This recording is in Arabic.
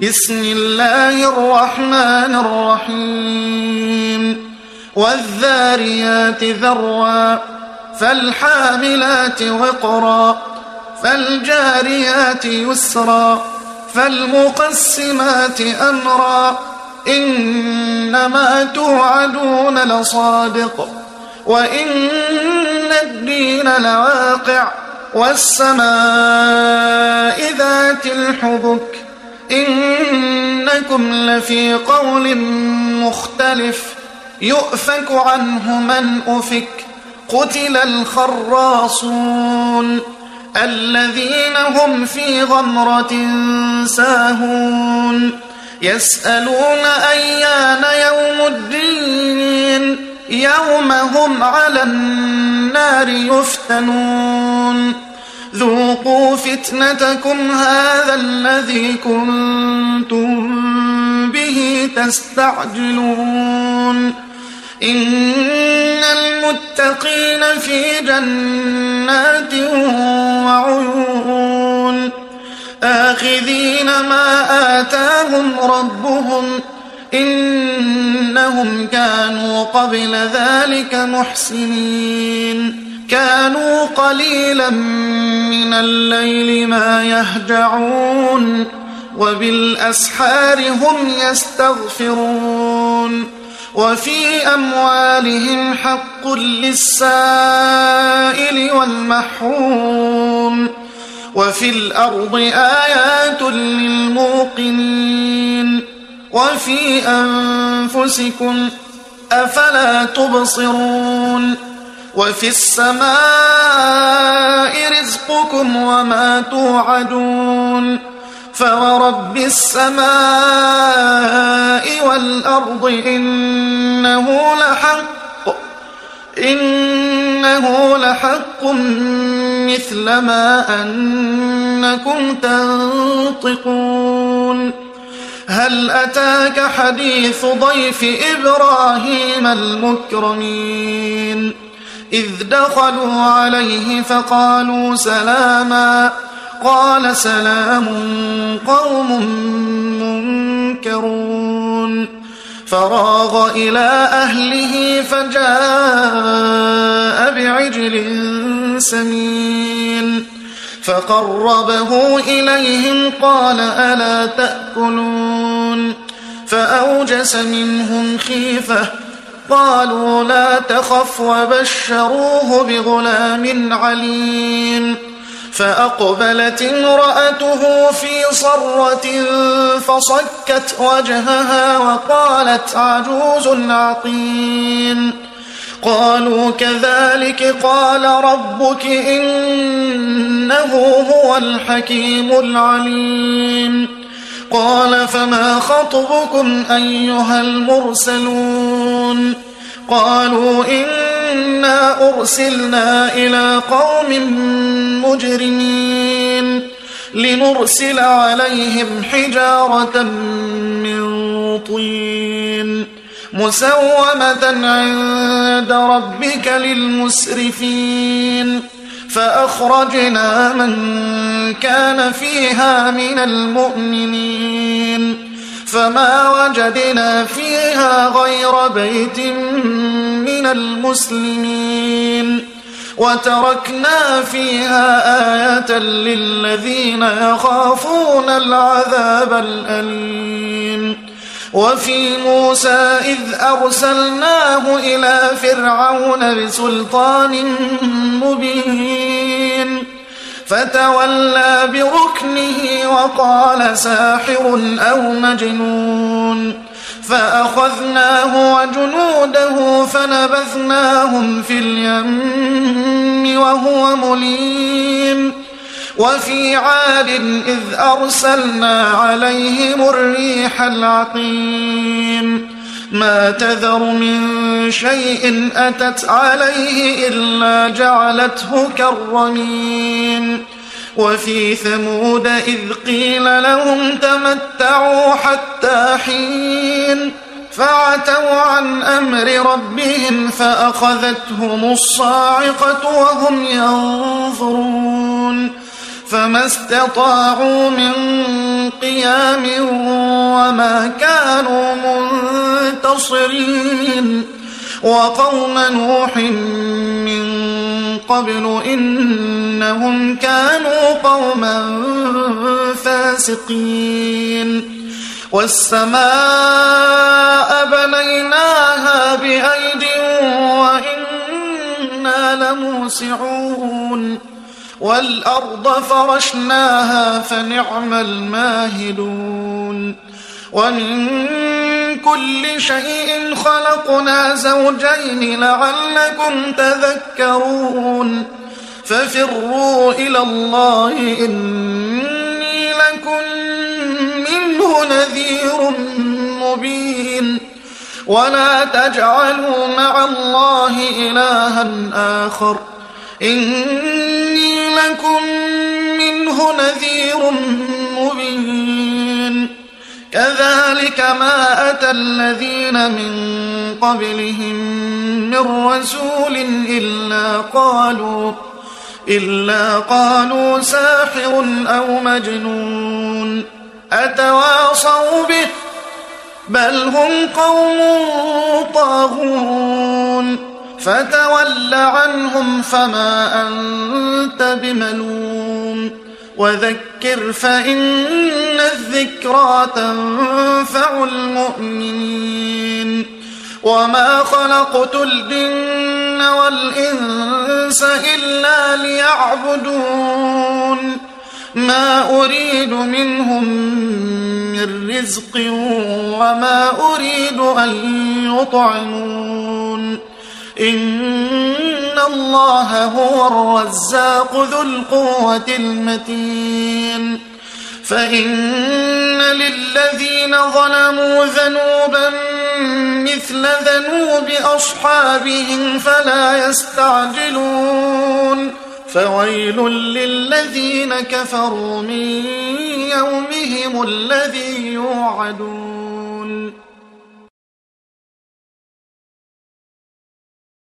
بسم الله الرحمن الرحيم والذاريات ذروا فالحاملات وقرا فالجاريات يسرا فالمقسمات أمرا إنما توعدون لصادق وإن الدين لواقع والسماء ذات الحبك إنكم لفي قول مختلف يؤفك عنه من أفك قتل الخراصون الذين هم في غمرة ساهون يسألون أيان يوم الدين يوم هم على النار يفتنون ذوقوا فتنتكم هذا الذي كنتم به تستعجلون إن المتقين في جنات وعيون آخذين ما آتاهم ربهم إنهم كانوا قبل ذلك محسنين كانوا قليلا من الليل ما يهجعون وبالأسحار هم يستغفرون وفي أموالهم حق للسائل والمحروم وفي الأرض آيات للموقنين وفي أنفسكم أفلا تبصرون وفي السماء رزقكم وما توعدون فورب السماء والأرض إنه لحق مثل ما أنكم تنطقون هل أتاك حديث ضيف إبراهيم المكرمين إذ دخلوا عليه فقالوا سلاما قال سلام قوم منكرون فراغ إلى أهله فجاء بعجل سمين فقربه إليهم قال ألا تأكلون فأوجس منهم خيفة قالوا لا تخف وبشروه بغلام عليم فأقبلت امرأته في صرة فصكت وجهها وقالت عجوز عقيم قالوا كذلك قال ربك إنه هو الحكيم العليم قال فما خطبكم أيها المرسلون قالوا إنا أرسلنا إلى قوم مجرمين لنرسل عليهم حجارة من طين مسومة عند ربك للمسرفين فأخرجنا من كان فيها من المؤمنين فما وجدنا فيها غير بيت من المسلمين وتركنا فيها آية للذين يخافون العذاب الأليم وفي موسى إذ أرسلناه إلى فرعون بسلطان مبين فتولى بركنه وقال ساحر أو مجنون فأخذناه وجنوده فنبذناهم في اليم وهو مليم وفي عاد إذ أرسلنا عليهم الريح العقيم ما تذر من شيء أتت عليه إلا جعلته كالرميم وفي ثمود إذ قيل لهم تمتعوا حتى حين فعتوا عن أمر ربهم فأخذتهم الصاعقة وهم ينظرون فما استطاعوا من قيام وما كانوا منتصرين وقوم نوح من قبل إنهم كانوا قوما فاسقين والسماء بنيناها بأيد وإنا لموسعون والأرض فرشناها فنعم الماهدون ومن كل شيء خلقنا زوجين لعلكم تذكرون ففروا إلى الله إني لكم منه نذير مبين ولا تجعلوا مع الله إلها آخر إني لكم منه نذير مبين كذلك ما أتى الذين من قبلهم من رسول إلا قالوا ساحر أو مجنون أتواصوا به بل هم قوم طاغون فتول عنهم فما أنت بملوم وذكر فإن الذكرى تنفع المؤمنين وما خلقت الجن والإنس إلا ليعبدون ما أريد منهم من رزق وما أريد أن يطعمون إن الله هو الرزاق ذو القوة المتين فإن للذين ظلموا ذنوبا مثل ذنوب أصحابهم فلا يستعجلون فويل للذين كفروا من يومهم الذي يوعدون